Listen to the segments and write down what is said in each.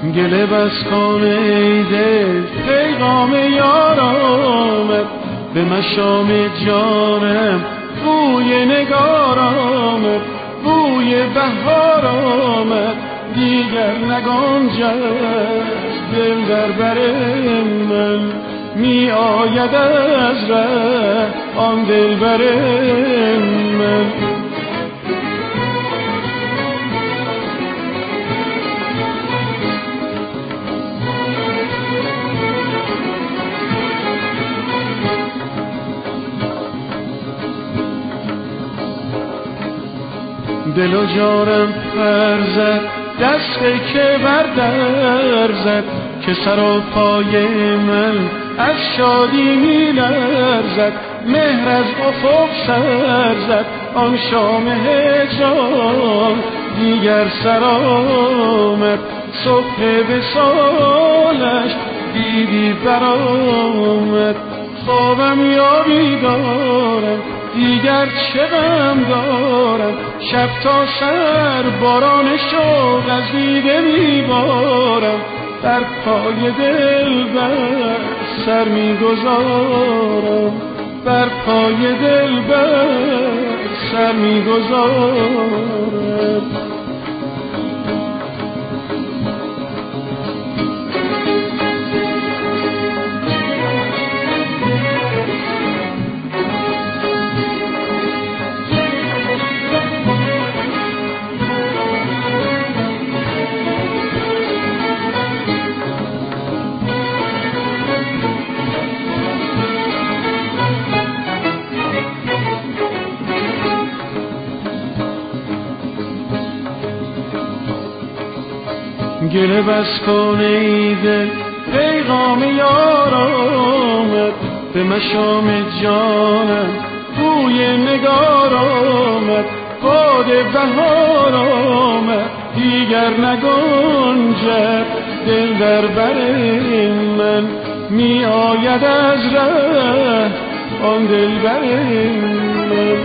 گله بس کن ای دل پیغام یار آمد، به مشام جانم بوی نگار آمد، بوی بهار آمد دیگر نگنجد دل در بر من، می آید از ره آن دل بر من. دل و جانم پر زد دستی که بر در زد، که سر و پای من از شادی می لرزد، مهر از افق سر زد آن شام هجران دیگر سر آمد، صبح وصالش دیدی برآمد، خوابم یا بیدارم دیگر چه غم دارم، شب تا سر باران شوق از دیده میبارم، در پای دلبر سر میگذارم، بر پای دلبر سر میگذارم. گله بس کن ای دل پیغام یار آمد، به مشام جانم بوی نگار آمد، باد بهار آمد دیگر نگنجد دل در بر من، می آید از ره آن دل بر من.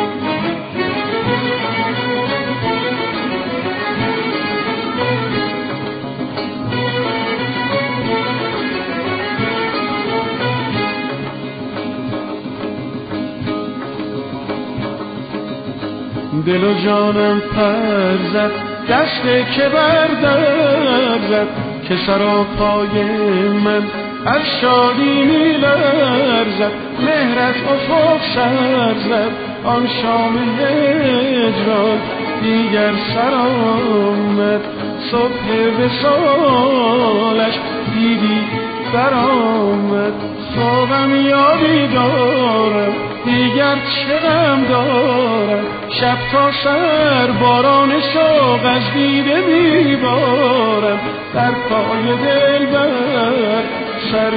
دل و جانم پر زد دستی که بر در زد، که سر و پای من از شادی می لرزد، مهر از افق سر زد آن شام هجران دیگر سر آمد، صبح وصالش دیدی برآمد، خوابم یا بیدارم دیگر چه غم دارم، شب تا سر باران شوق از دیده میبارم، در پای دلبر سر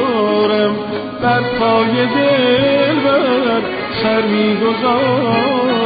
میگذارم، در پای دلبر سر میگذارم.